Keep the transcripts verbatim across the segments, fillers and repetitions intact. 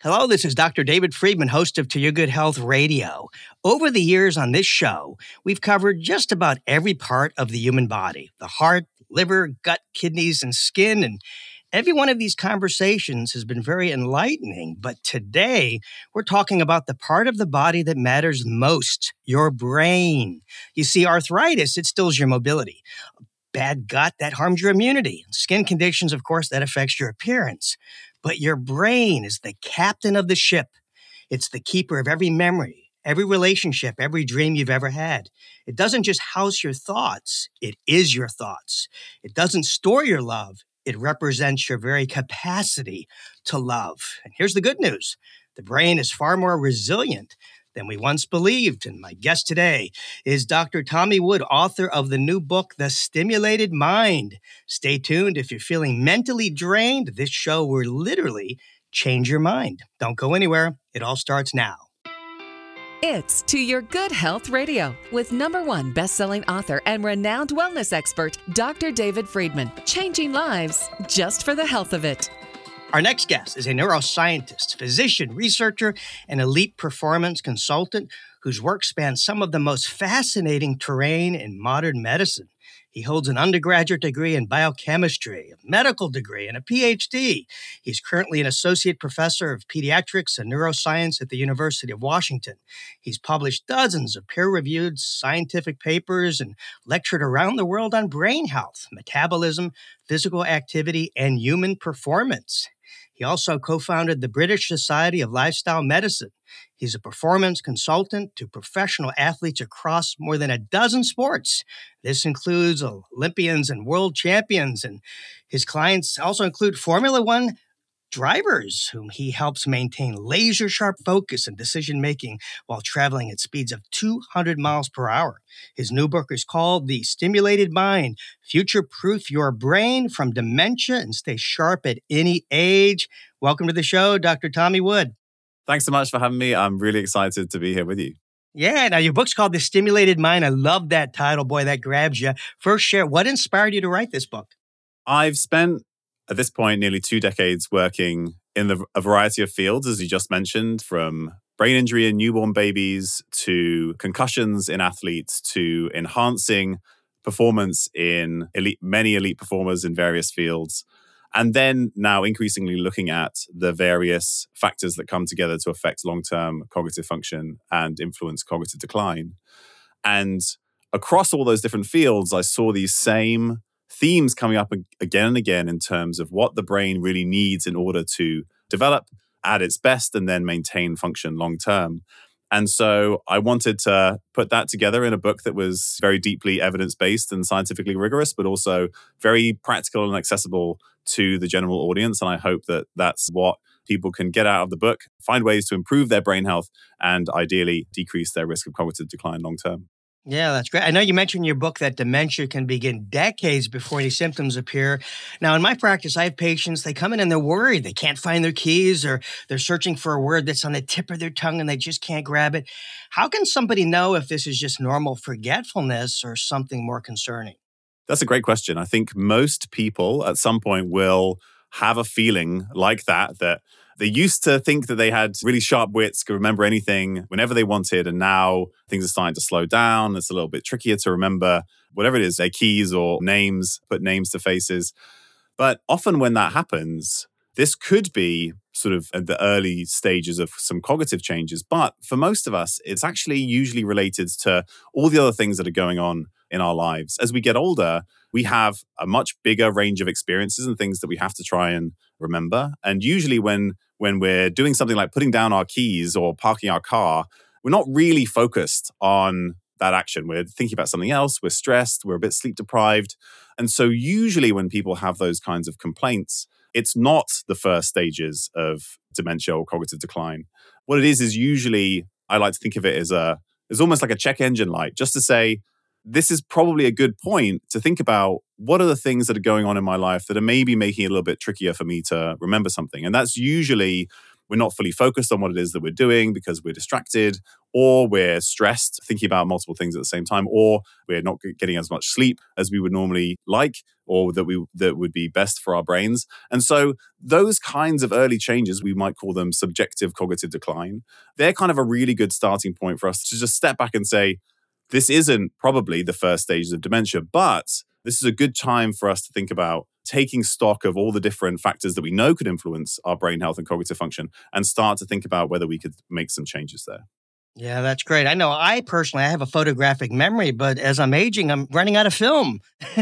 Hello, this is Doctor David Friedman, host of To Your Good Health Radio. Over the years on this show, we've covered just about every part of the human body, the heart, liver, gut, kidneys, and skin. And every one of these conversations has been very enlightening. But today, we're talking about the part of the body that matters most, your brain. You see, arthritis, it stills your mobility. Bad gut, that harms your immunity. Skin conditions, of course, that affects your appearance. But your brain is the captain of the ship. It's the keeper of every memory, every relationship, every dream you've ever had. It doesn't just house your thoughts, it is your thoughts. It doesn't store your love, it represents your very capacity to love. And here's the good news. The brain is far more resilient than we once believed. And my guest today is Doctor Tommy Wood, author of the new book, The Stimulated Mind. Stay tuned. If you're feeling mentally drained, this show will literally change your mind. Don't go anywhere. It all starts now. It's To Your Good Health Radio with number one best-selling author and renowned wellness expert, Doctor David Friedman. Changing lives just for the health of it. Our next guest is a neuroscientist, physician, researcher, and elite performance consultant whose work spans some of the most fascinating terrain in modern medicine. He holds an undergraduate degree in biochemistry, a medical degree, and a P H D. He's currently an associate professor of pediatrics and neuroscience at the University of Washington. He's published dozens of peer-reviewed scientific papers and lectured around the world on brain health, metabolism, physical activity, and human performance. He also co-founded the British Society of Lifestyle Medicine. He's a performance consultant to professional athletes across more than a dozen sports. This includes Olympians and world champions, and his clients also include Formula One drivers, whom he helps maintain laser-sharp focus and decision-making while traveling at speeds of two hundred miles per hour. His new book is called The Stimulated Mind, Future-Proof Your Brain from Dementia and Stay Sharp at Any Age. Welcome to the show, Doctor Tommy Wood. Thanks so much for having me. I'm really excited to be here with you. Yeah, now your book's called The Stimulated Mind. I love that title. Boy, that grabs you. First, share what inspired you to write this book? I've spent at this point, nearly two decades working in the, a variety of fields, as you just mentioned, from brain injury in newborn babies to concussions in athletes to enhancing performance in elite, many elite performers in various fields. And then now increasingly looking at the various factors that come together to affect long-term cognitive function and influence cognitive decline. And across all those different fields, I saw these same themes coming up again and again in terms of what the brain really needs in order to develop at its best and then maintain function long term. And so I wanted to put that together in a book that was very deeply evidence-based and scientifically rigorous, but also very practical and accessible to the general audience. And I hope that that's what people can get out of the book, find ways to improve their brain health and ideally decrease their risk of cognitive decline long term. Yeah, that's great. I know you mentioned in your book that dementia can begin decades before any symptoms appear. Now, in my practice, I have patients, they come in and they're worried. They can't find their keys or they're searching for a word that's on the tip of their tongue and they just can't grab it. How can somebody know if this is just normal forgetfulness or something more concerning? That's a great question. I think most people at some point will have a feeling like that, that they used to think that they had really sharp wits, could remember anything whenever they wanted, and now things are starting to slow down. It's a little bit trickier to remember whatever it is, their keys or names, put names to faces. But often when that happens, this could be sort of at the early stages of some cognitive changes. But for most of us, it's actually usually related to all the other things that are going on in our lives. As we get older, we have a much bigger range of experiences and things that we have to try and remember. And usually when when we're doing something like putting down our keys or parking our car, we're not really focused on that action. We're thinking about something else. We're stressed. We're a bit sleep deprived. And so usually when people have those kinds of complaints, it's not the first stages of dementia or cognitive decline. What it is is usually, I like to think of it as a, as almost like a check engine light, just to say, this is probably a good point to think about what are the things that are going on in my life that are maybe making it a little bit trickier for me to remember something. And that's usually we're not fully focused on what it is that we're doing because we're distracted, or we're stressed, thinking about multiple things at the same time, or we're not getting as much sleep as we would normally like, or that we that would be best for our brains. And so those kinds of early changes, we might call them subjective cognitive decline, they're kind of a really good starting point for us to just step back and say, this isn't probably the first stages of dementia, but this is a good time for us to think about taking stock of all the different factors that we know could influence our brain health and cognitive function and start to think about whether we could make some changes there. Yeah, that's great. I know I personally, I have a photographic memory, but as I'm aging, I'm running out of film.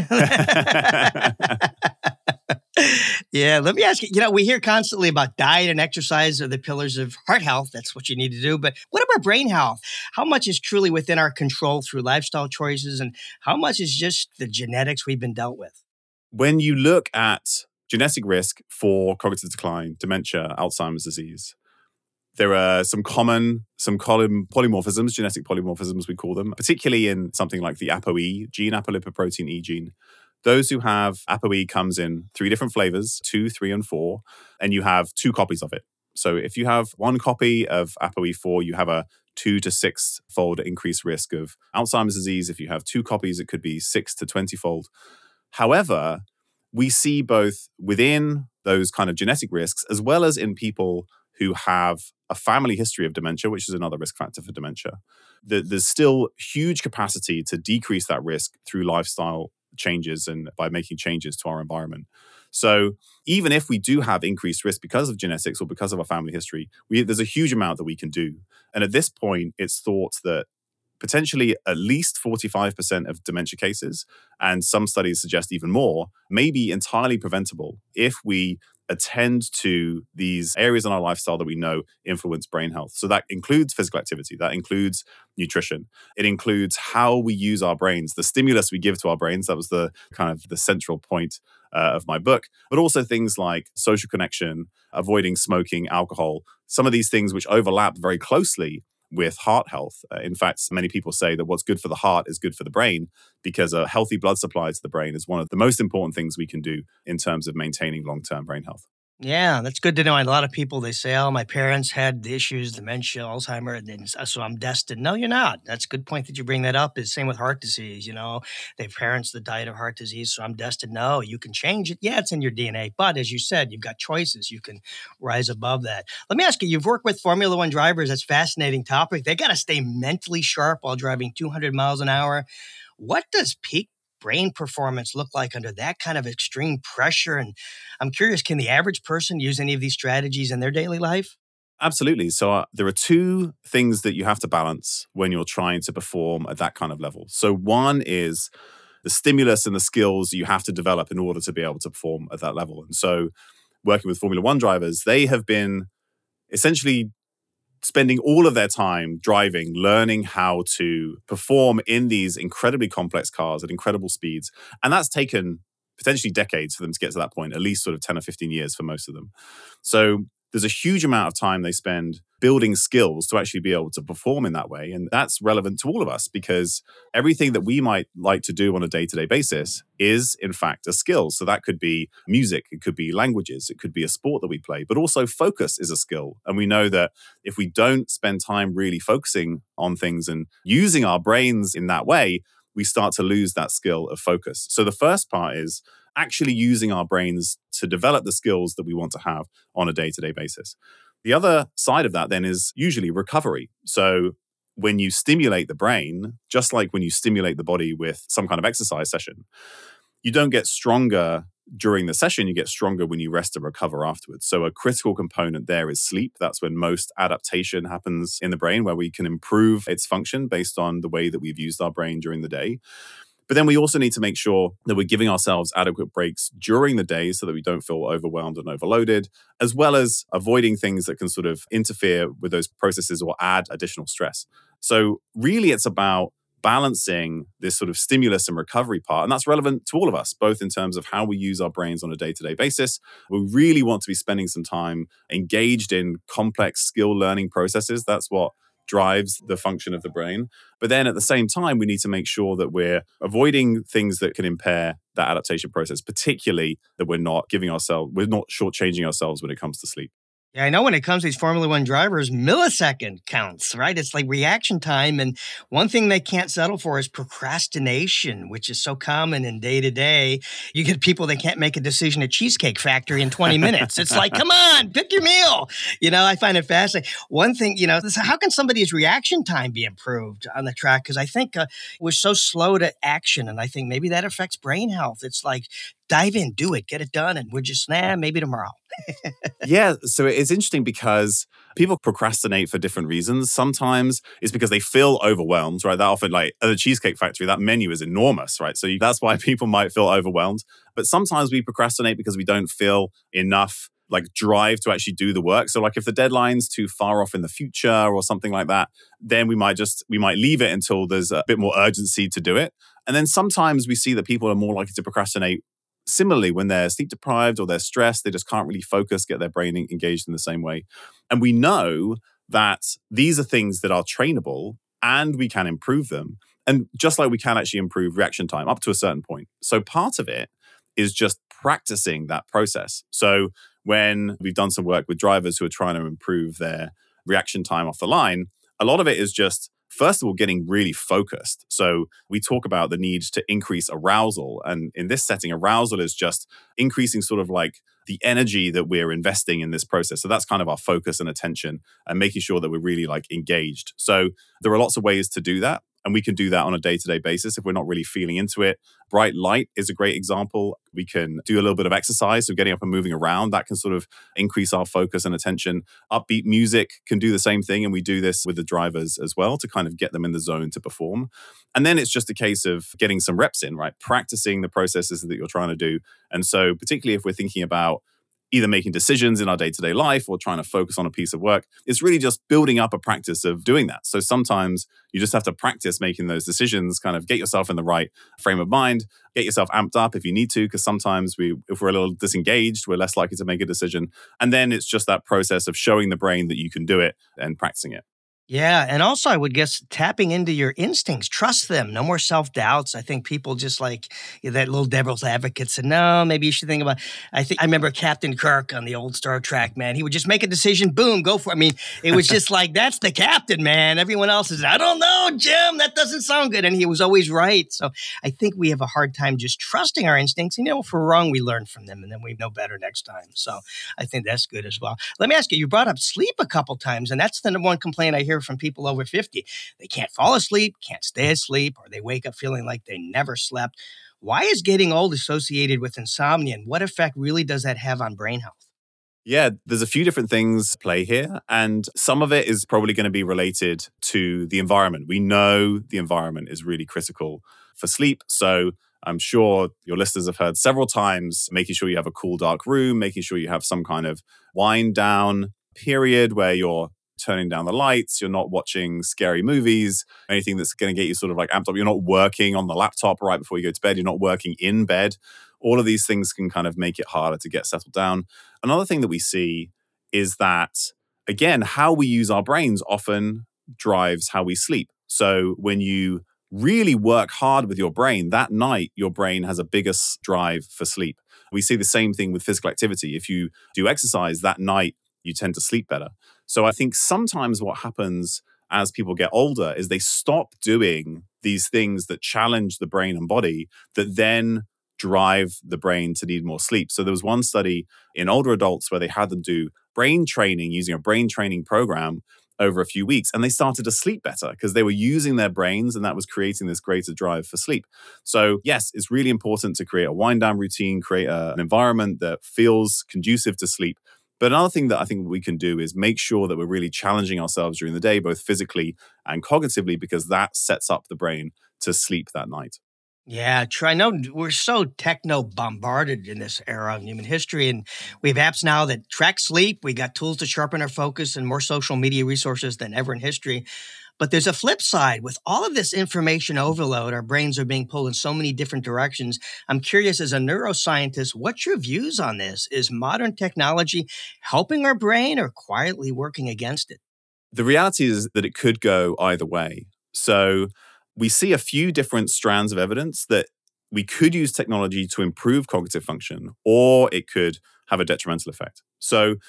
Yeah, let me ask you, you know, we hear constantly about diet and exercise are the pillars of heart health. That's what you need to do. But what about brain health? How much is truly within our control through lifestyle choices, and how much is just the genetics we've been dealt with? When you look at genetic risk for cognitive decline, dementia, Alzheimer's disease, there are some common, some column polymorphisms, genetic polymorphisms we call them, particularly in something like the ApoE gene, apolipoprotein E gene. Those who have ApoE comes in three different flavors, two, three, and four, and you have two copies of it. So if you have one copy of ApoE four, you have a two to six fold increased risk of Alzheimer's disease. If you have two copies, it could be six to twenty fold. However, we see both within those kind of genetic risks, as well as in people who have a family history of dementia, which is another risk factor for dementia, that there's still huge capacity to decrease that risk through lifestyle changes and by making changes to our environment. So even if we do have increased risk because of genetics or because of our family history, we, there's a huge amount that we can do. And at this point, it's thought that potentially at least forty-five percent of dementia cases, and some studies suggest even more, may be entirely preventable if we attend to these areas in our lifestyle that we know influence brain health. So that includes physical activity, that includes nutrition. It includes how we use our brains, the stimulus we give to our brains. That was the kind of the central point uh, of my book, but also things like social connection, avoiding smoking, alcohol, some of these things which overlap very closely with heart health. Uh, in fact, many people say that what's good for the heart is good for the brain, because a healthy blood supply to the brain is one of the most important things we can do in terms of maintaining long-term brain health. Yeah, that's good to know. And a lot of people, they say, oh, my parents had the issues, dementia, Alzheimer, and so I'm destined. No, you're not. That's a good point that you bring that up. Is same with heart disease. You know, they have parents that died of heart disease, so I'm destined. No, you can change it. Yeah, it's in your D N A. But as you said, you've got choices. You can rise above that. Let me ask you, you've worked with Formula One drivers. That's a fascinating topic. They got to stay mentally sharp while driving two hundred miles an hour. What does peak brain performance look like under that kind of extreme pressure? And I'm curious, can the average person use any of these strategies in their daily life? Absolutely. So uh, there are two things that you have to balance when you're trying to perform at that kind of level. So one is the stimulus and the skills you have to develop in order to be able to perform at that level. And so working with Formula One drivers, they have been essentially spending all of their time driving, learning how to perform in these incredibly complex cars at incredible speeds. And that's taken potentially decades for them to get to that point, at least sort of ten or fifteen years for most of them. So there's a huge amount of time they spend building skills to actually be able to perform in that way. And that's relevant to all of us, because everything that we might like to do on a day-to-day basis is, in fact, a skill. So that could be music, it could be languages, it could be a sport that we play, but also focus is a skill. And we know that if we don't spend time really focusing on things and using our brains in that way, we start to lose that skill of focus. So the first part is actually using our brains to develop the skills that we want to have on a day-to-day basis. The other side of that then is usually recovery. So when you stimulate the brain, just like when you stimulate the body with some kind of exercise session, you don't get stronger during the session, you get stronger when you rest and recover afterwards. So a critical component there is sleep. That's when most adaptation happens in the brain, where we can improve its function based on the way that we've used our brain during the day. But then we also need to make sure that we're giving ourselves adequate breaks during the day so that we don't feel overwhelmed and overloaded, as well as avoiding things that can sort of interfere with those processes or add additional stress. So really, it's about balancing this sort of stimulus and recovery part. And that's relevant to all of us, both in terms of how we use our brains on a day-to-day basis. We really want to be spending some time engaged in complex skill learning processes. That's what drives the function of the brain. But then at the same time, we need to make sure that we're avoiding things that can impair that adaptation process, particularly that we're not giving ourselves, we're not shortchanging ourselves when it comes to sleep. Yeah, I know when it comes to these Formula One drivers, millisecond counts, right? It's like reaction time. And one thing they can't settle for is procrastination, which is so common in day to day. You get people that can't make a decision at Cheesecake Factory in twenty minutes. It's like, come on, pick your meal. You know, I find it fascinating. One thing, you know, this, how can somebody's reaction time be improved on the track? Because I think uh, we're so slow to action. And I think maybe that affects brain health. It's like, dive in, do it, get it done. And we're just, nah, maybe tomorrow. Yeah, so it's interesting because people procrastinate for different reasons. Sometimes it's because they feel overwhelmed, right? That often, like at the Cheesecake Factory, that menu is enormous, right? So you, that's why people might feel overwhelmed. But sometimes we procrastinate because we don't feel enough like drive to actually do the work. So like if the deadline's too far off in the future or something like that, then we might just, we might leave it until there's a bit more urgency to do it. And then sometimes we see that people are more likely to procrastinate similarly when they're sleep deprived or they're stressed. They just can't really focus, get their brain engaged in the same way. And we know that these are things that are trainable and we can improve them. And just like we can actually improve reaction time up to a certain point. So part of it is just practicing that process. So when we've done some work with drivers who are trying to improve their reaction time off the line, a lot of it is just, first of all, getting really focused. So we talk about the need to increase arousal. And in this setting, arousal is just increasing sort of like the energy that we're investing in this process. So that's kind of our focus and attention and making sure that we're really like engaged. So there are lots of ways to do that. And we can do that on a day-to-day basis if we're not really feeling into it. Bright light is a great example. We can do a little bit of exercise, so getting up and moving around. That can sort of increase our focus and attention. Upbeat music can do the same thing, and we do this with the drivers as well to kind of get them in the zone to perform. And then it's just a case of getting some reps in, right? Practicing the processes that you're trying to do. And so particularly if we're thinking about either making decisions in our day-to-day life or trying to focus on a piece of work, it's really just building up a practice of doing that. So sometimes you just have to practice making those decisions, kind of get yourself in the right frame of mind, get yourself amped up if you need to, because sometimes we, if we're a little disengaged, we're less likely to make a decision. And then it's just that process of showing the brain that you can do it and practicing it. Yeah. And also, I would guess tapping into your instincts, trust them. No more self-doubts. I think people just like you know, that little devil's advocate said, no, maybe you should think about, I think I remember Captain Kirk on the old Star Trek, man. He would just make a decision, boom, go for it. I mean, it was just like, that's the captain, man. Everyone else is, I don't know, Jim, that doesn't sound good. And he was always right. So I think we have a hard time just trusting our instincts. You know, if we're wrong, we learn from them and then we know better next time. So I think that's good as well. Let me ask you, you brought up sleep a couple times, and that's the number one complaint I hear from people over fifty. They can't fall asleep, can't stay asleep, or they wake up feeling like they never slept. Why is getting old associated with insomnia, and what effect really does that have on brain health? Yeah, there's a few different things at play here, and some of it is probably going to be related to the environment. We know the environment is really critical for sleep, so I'm sure your listeners have heard several times making sure you have a cool, dark room, making sure you have some kind of wind down period where you're turning down the lights, you're not watching scary movies, anything that's going to get you sort of like amped up. You're not working on the laptop right before you go to bed. You're not working in bed. All of these things can kind of make it harder to get settled down. Another thing that we see is that, again, how we use our brains often drives how we sleep. So when you really work hard with your brain, that night, your brain has a bigger drive for sleep. We see the same thing with physical activity. If you do exercise that night, you tend to sleep better. So I think sometimes what happens as people get older is they stop doing these things that challenge the brain and body that then drive the brain to need more sleep. So there was one study in older adults where they had them do brain training using a brain training program over a few weeks, and they started to sleep better because they were using their brains, and that was creating this greater drive for sleep. So yes, it's really important to create a wind down routine, create a, an environment that feels conducive to sleep. But another thing that I think we can do is make sure that we're really challenging ourselves during the day, both physically and cognitively, because that sets up the brain to sleep that night. Yeah, true. I know we're so techno-bombarded in this era of human history, and we have apps now that track sleep. We got tools to sharpen our focus and more social media resources than ever in history. But there's a flip side. With all of this information overload, our brains are being pulled in so many different directions. I'm curious, as a neuroscientist, what's your views on this? Is modern technology helping our brain or quietly working against it? The reality is that it could go either way. So we see a few different strands of evidence that we could use technology to improve cognitive function, or it could have a detrimental effect. So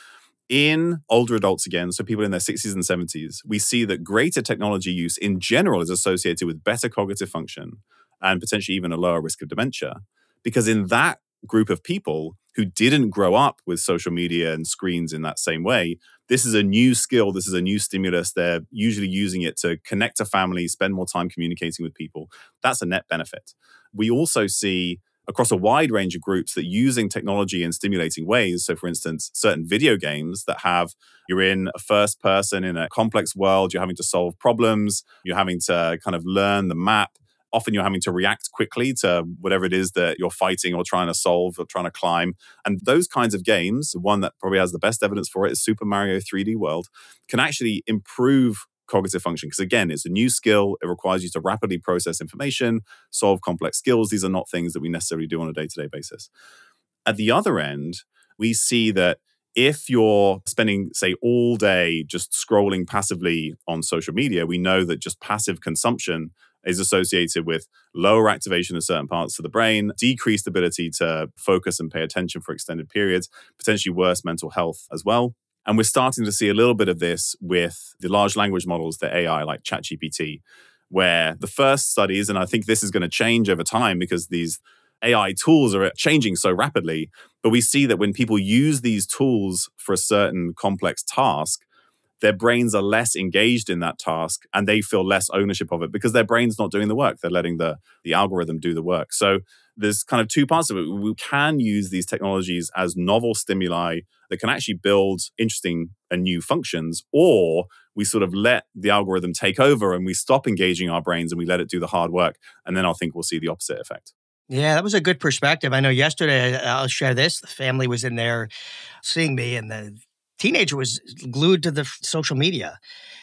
In older adults again, so people in their sixties and seventies, we see that greater technology use in general is associated with better cognitive function and potentially even a lower risk of dementia. Because in that group of people who didn't grow up with social media and screens in that same way, this is a new skill, this is a new stimulus. They're usually using it to connect to family, spend more time communicating with people. That's a net benefit. We also see across a wide range of groups that using technology in stimulating ways. So for instance, certain video games that have, you're in a first person in a complex world, you're having to solve problems, you're having to kind of learn the map. Often you're having to react quickly to whatever it is that you're fighting or trying to solve or trying to climb. And those kinds of games, the one that probably has the best evidence for it is Super Mario three D World, can actually improve cognitive function. Because again, it's a new skill. It requires you to rapidly process information, solve complex skills. These are not things that we necessarily do on a day-to-day basis. At the other end, we see that if you're spending, say, all day just scrolling passively on social media, we know that just passive consumption is associated with lower activation of certain parts of the brain, decreased ability to focus and pay attention for extended periods, potentially worse mental health as well. And we're starting to see a little bit of this with the large language models, the A I like ChatGPT, where the first studies, and I think this is going to change over time because these A I tools are changing so rapidly, but we see that when people use these tools for a certain complex task, their brains are less engaged in that task and they feel less ownership of it because their brain's not doing the work. They're letting the, the algorithm do the work. So there's kind of two parts of it. We can use these technologies as novel stimuli that can actually build interesting and new functions, or we sort of let the algorithm take over and we stop engaging our brains and we let it do the hard work. And then I think we'll see the opposite effect. Yeah, that was a good perspective. I know yesterday, I'll share this, the family was in there seeing me and the teenager was glued to the social media.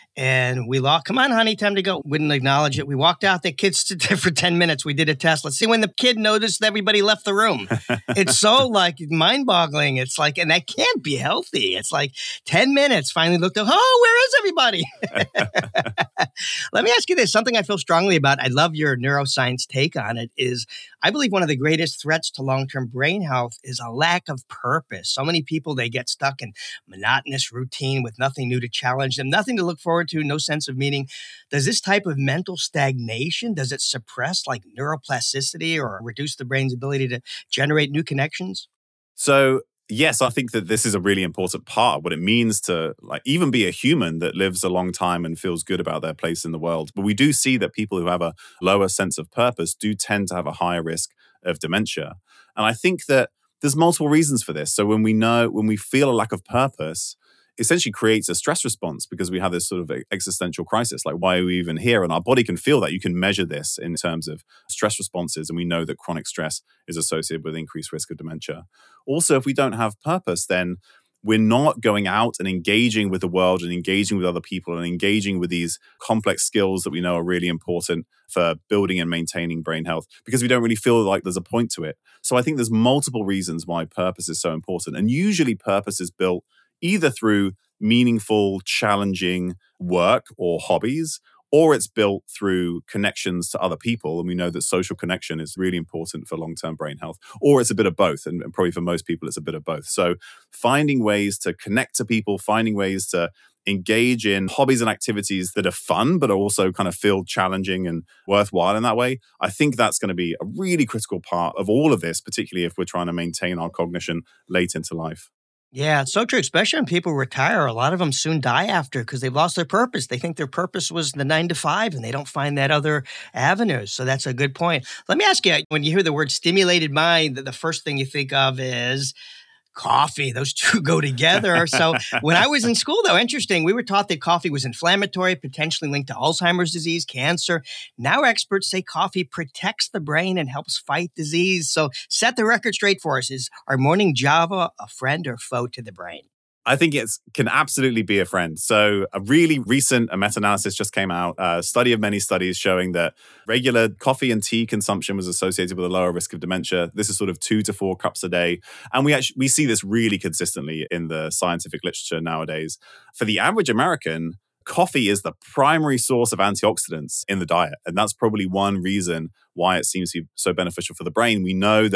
And we locked, come on, honey, time to go. Wouldn't acknowledge it. We walked out. The kid stood there for ten minutes. We did a test. Let's see when the kid noticed everybody left the room. It's so like mind boggling. It's like, and that can't be healthy. It's like ten minutes, finally looked up. Oh, where is everybody? Let me ask you this. Something I feel strongly about. I love your neuroscience take on it is I believe one of the greatest threats to long-term brain health is a lack of purpose. So many people, they get stuck in monotonous routine with nothing new to challenge them, nothing to look forward to, no sense of meaning. Does this type of mental stagnation, does it suppress like neuroplasticity or reduce the brain's ability to generate new connections? So yes, I think that this is a really important part of what it means to like even be a human that lives a long time and feels good about their place in the world. But we do see that people who have a lower sense of purpose do tend to have a higher risk of dementia. And I think that there's multiple reasons for this. So when we know, when we feel a lack of purpose, essentially creates a stress response because we have this sort of existential crisis. Like, why are we even here? And our body can feel that. You can measure this in terms of stress responses. And we know that chronic stress is associated with increased risk of dementia. Also, if we don't have purpose, then we're not going out and engaging with the world and engaging with other people and engaging with these complex skills that we know are really important for building and maintaining brain health because we don't really feel like there's a point to it. So I think there's multiple reasons why purpose is so important. And usually purpose is built either through meaningful, challenging work or hobbies, or it's built through connections to other people. And we know that social connection is really important for long-term brain health, or it's a bit of both. And, and probably for most people, it's a bit of both. So finding ways to connect to people, finding ways to engage in hobbies and activities that are fun, but also kind of feel challenging and worthwhile in that way. I think that's going to be a really critical part of all of this, particularly if we're trying to maintain our cognition late into life. Yeah, it's so true, especially when people retire. A lot of them soon die after because they've lost their purpose. They think their purpose was the nine to five and they don't find that other avenues. So that's a good point. Let me ask you, when you hear the word stimulated mind, the first thing you think of is coffee. Those two go together. So when I was in school, though, interesting, we were taught that coffee was inflammatory, potentially linked to Alzheimer's disease, cancer. Now experts say coffee protects the brain and helps fight disease. So set the record straight for us. Is our morning Java a friend or foe to the brain? I think it can absolutely be a friend. So a really recent a meta-analysis just came out, a study of many studies showing that regular coffee and tea consumption was associated with a lower risk of dementia. This is sort of two to four cups a day. And we actually we see this really consistently in the scientific literature nowadays. For the average American, coffee is the primary source of antioxidants in the diet. And that's probably one reason why it seems to be so beneficial for the brain. We know that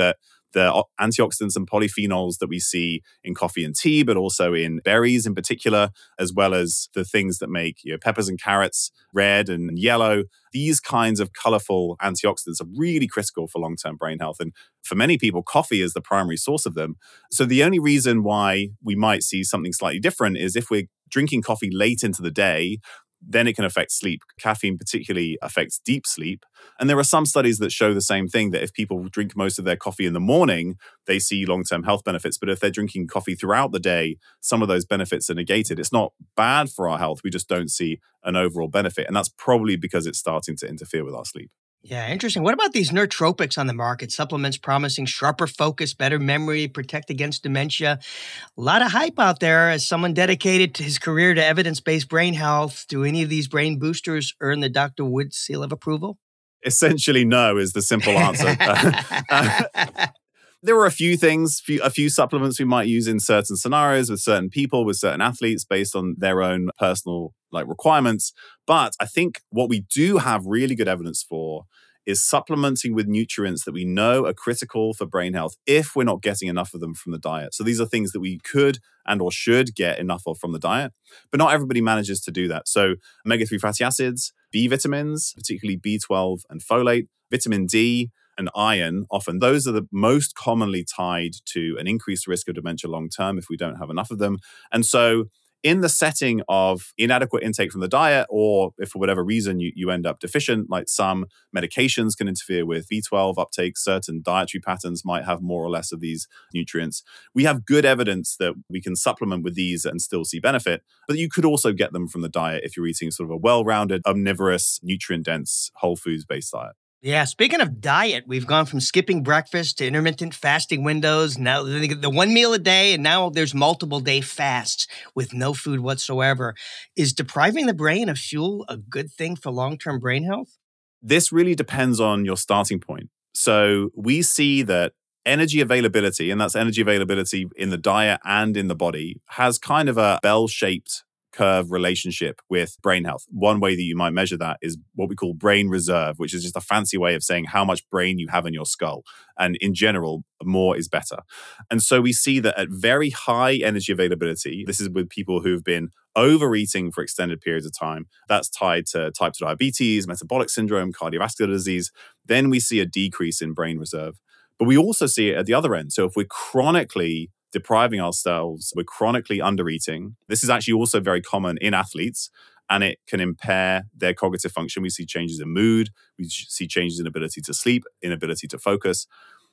the o- antioxidants and polyphenols that we see in coffee and tea, but also in berries in particular, as well as the things that make you know, peppers and carrots red and yellow. These kinds of colorful antioxidants are really critical for long-term brain health. And for many people, coffee is the primary source of them. So the only reason why we might see something slightly different is if we're drinking coffee late into the day, then it can affect sleep. Caffeine particularly affects deep sleep. And there are some studies that show the same thing, that if people drink most of their coffee in the morning, they see long-term health benefits. But if they're drinking coffee throughout the day, some of those benefits are negated. It's not bad for our health. We just don't see an overall benefit. And that's probably because it's starting to interfere with our sleep. Yeah, interesting. What about these nootropics on the market? Supplements promising sharper focus, better memory, protect against dementia. A lot of hype out there. As someone dedicated to his career to evidence-based brain health, do any of these brain boosters earn the Doctor Wood seal of approval? Essentially, no is the simple answer. uh, there are a few things, few, a few supplements we might use in certain scenarios with certain people, with certain athletes based on their own personal like requirements. But I think what we do have really good evidence for is supplementing with nutrients that we know are critical for brain health if we're not getting enough of them from the diet. So these are things that we could and or should get enough of from the diet, but not everybody manages to do that. So omega three fatty acids, B vitamins, particularly B twelve and folate, vitamin D, and iron, often those are the most commonly tied to an increased risk of dementia long term if we don't have enough of them. And so in the setting of inadequate intake from the diet, or if for whatever reason you, you end up deficient, like some medications can interfere with B twelve uptake, certain dietary patterns might have more or less of these nutrients. We have good evidence that we can supplement with these and still see benefit, but you could also get them from the diet if you're eating sort of a well-rounded, omnivorous, nutrient-dense, whole foods-based diet. Yeah, speaking of diet, we've gone from skipping breakfast to intermittent fasting windows. Now the the one meal a day, and now there's multiple day fasts with no food whatsoever. Is depriving the brain of fuel a good thing for long-term brain health? This really depends on your starting point. So we see that energy availability, and that's energy availability in the diet and in the body, has kind of a bell-shaped curve relationship with brain health. One way that you might measure that is what we call brain reserve, which is just a fancy way of saying how much brain you have in your skull. And in general, more is better. And so we see that at very high energy availability, this is with people who've been overeating for extended periods of time, that's tied to type two diabetes, metabolic syndrome, cardiovascular disease, then we see a decrease in brain reserve. But we also see it at the other end. So if we're chronically depriving ourselves, we're chronically undereating. This is actually also very common in athletes, and it can impair their cognitive function. We see changes in mood, we see changes in ability to sleep, inability to focus.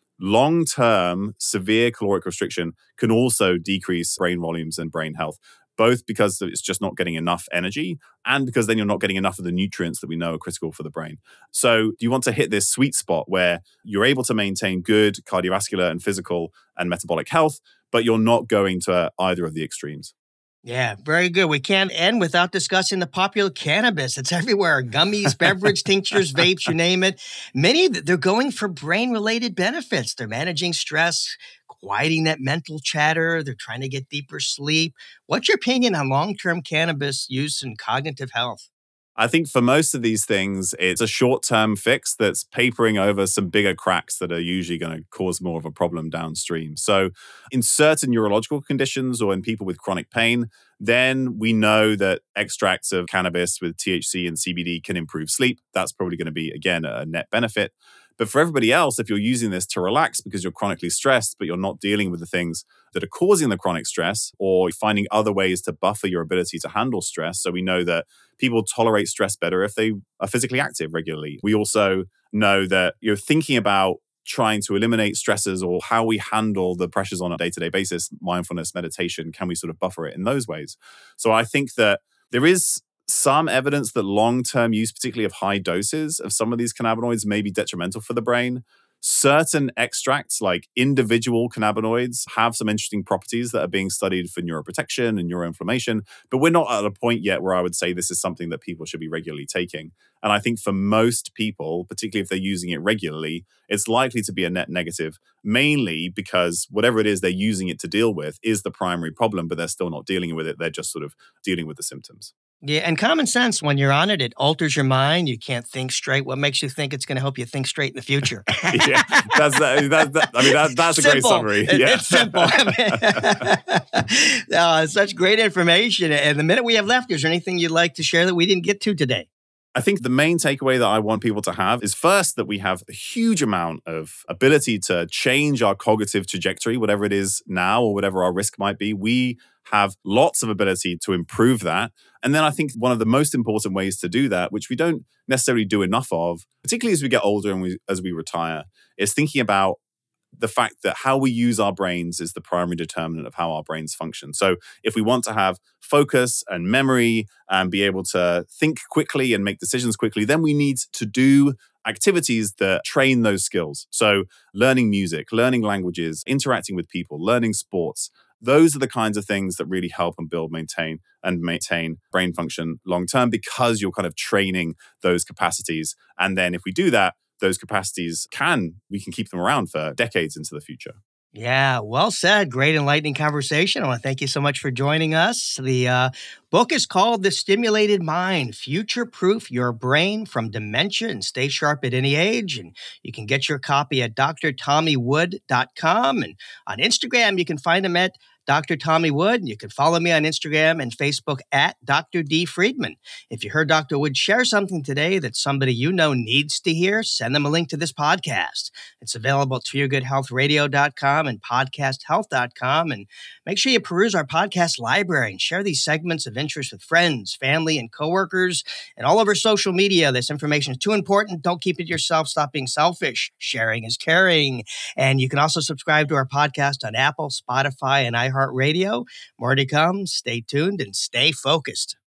Long-term severe caloric restriction can also decrease brain volumes and brain health, both because it's just not getting enough energy and because then you're not getting enough of the nutrients that we know are critical for the brain. So you want to hit this sweet spot where you're able to maintain good cardiovascular and physical and metabolic health, but you're not going to either of the extremes. Yeah, very good. We can't end without discussing the popular cannabis. It's everywhere. Gummies, beverage, tinctures, vapes, you name it. Many, they're going for brain-related benefits. They're managing stress, quieting that mental chatter. They're trying to get deeper sleep. What's your opinion on long-term cannabis use in cognitive health? I think for most of these things, it's a short-term fix that's papering over some bigger cracks that are usually going to cause more of a problem downstream. So in certain neurological conditions or in people with chronic pain, then we know that extracts of cannabis with T H C and C B D can improve sleep. That's probably going to be, again, a net benefit. But for everybody else, if you're using this to relax because you're chronically stressed, but you're not dealing with the things that are causing the chronic stress, or finding other ways to buffer your ability to handle stress. So we know that people tolerate stress better if they are physically active regularly. We also know that you're thinking about trying to eliminate stresses or how we handle the pressures on a day-to-day basis, mindfulness, meditation, can we sort of buffer it in those ways? So I think that there is some evidence that long-term use, particularly of high doses of some of these cannabinoids, may be detrimental for the brain. Certain extracts, like individual cannabinoids, have some interesting properties that are being studied for neuroprotection and neuroinflammation, but we're not at a point yet where I would say this is something that people should be regularly taking. And I think for most people, particularly if they're using it regularly, it's likely to be a net negative, mainly because whatever it is they're using it to deal with is the primary problem, but they're still not dealing with it. They're just sort of dealing with the symptoms. Yeah, and common sense, when you're on it, it alters your mind. You can't think straight. What makes you think it's going to help you think straight in the future? Yeah, that's, that, that, that, I mean, that, that's a great summary. It, yeah. It's simple. I mean, uh, such great information. And the minute we have left, is there anything you'd like to share that we didn't get to today? I think the main takeaway that I want people to have is first that we have a huge amount of ability to change our cognitive trajectory, whatever it is now or whatever our risk might be. We have lots of ability to improve that. And then I think one of the most important ways to do that, which we don't necessarily do enough of, particularly as we get older and we, as we retire, is thinking about the fact that how we use our brains is the primary determinant of how our brains function. So if we want to have focus and memory and be able to think quickly and make decisions quickly, then we need to do activities that train those skills. So learning music, learning languages, interacting with people, learning sports. Those are the kinds of things that really help and build, maintain, and maintain brain function long term, because you're kind of training those capacities. And then if we do that, those capacities can, we can keep them around for decades into the future. Yeah, well said. Great enlightening conversation. I want to thank you so much for joining us. The uh, book is called The Stimulated Mind, Future-Proof Your Brain from Dementia and Stay Sharp at Any Age. And you can get your copy at D R tommy wood dot com. And on Instagram, you can find him at Doctor Tommy Wood. And you can follow me on Instagram and Facebook at Doctor D. Friedman. If you heard Doctor Wood share something today that somebody you know needs to hear, send them a link to this podcast. It's available at to your good health radio dot com and podcast health dot com. And make sure you peruse our podcast library and share these segments of interest with friends, family, and coworkers, and all over social media. This information is too important. Don't keep it yourself. Stop being selfish. Sharing is caring. And you can also subscribe to our podcast on Apple, Spotify, and iHeartRadio. More to come. Stay tuned and stay focused.